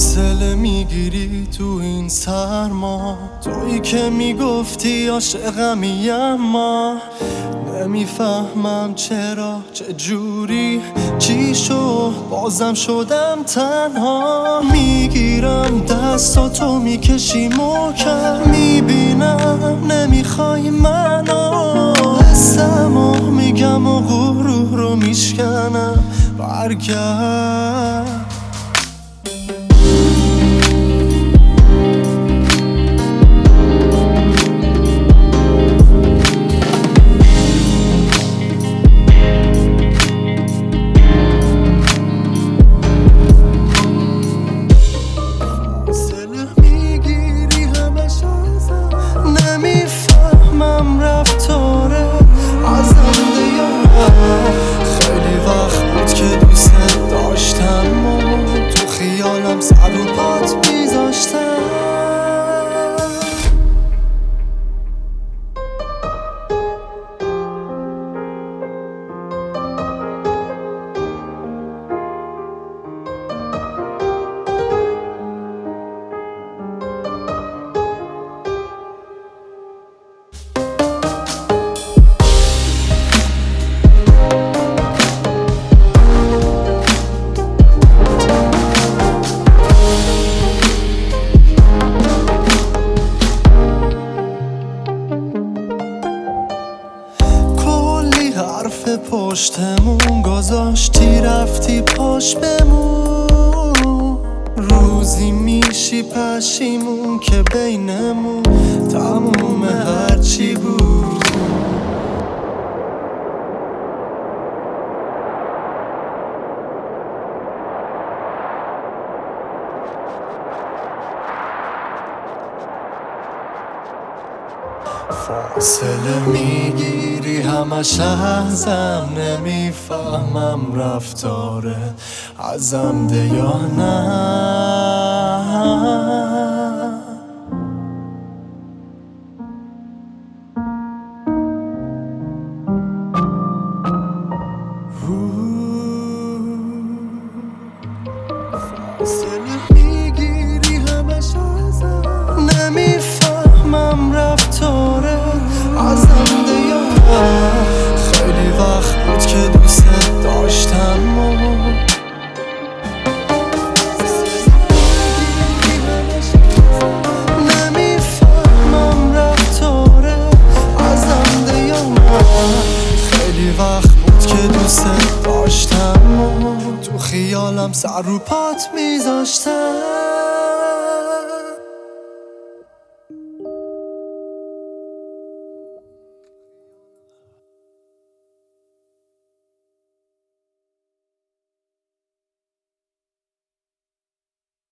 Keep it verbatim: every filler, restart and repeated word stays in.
فاصله میگیری تو این سرما، تویی که میگفتی عاشقمی اما نمیفهمم چرا، چه جوری، چی شد بازم شدم تنها. میگیرم دستاتو میکشی محکم، میبینم نمیخوای منو، حسمو میگم و غرور رو میشکنم. برگرد سر و پات میذاشتم. حرف پشتمون گذاشتی رفتی پاش بمون، روزی میشی پشیمون که بینمون تموم هرچی بود. فاصله میگیری همش ازم، نمیفهمم رفتاره ازم ده یا نه. فاصله میگیری همش ازم، نمیفهمم رفتاره ازم ده یا نه. خیلی وقت بود که دوست داشتم و نمیفهمم رفتاره ازم ده یا نه. خیلی وقت بود که دوست داشتم و تو خیالم سر رو پات میذاشتم.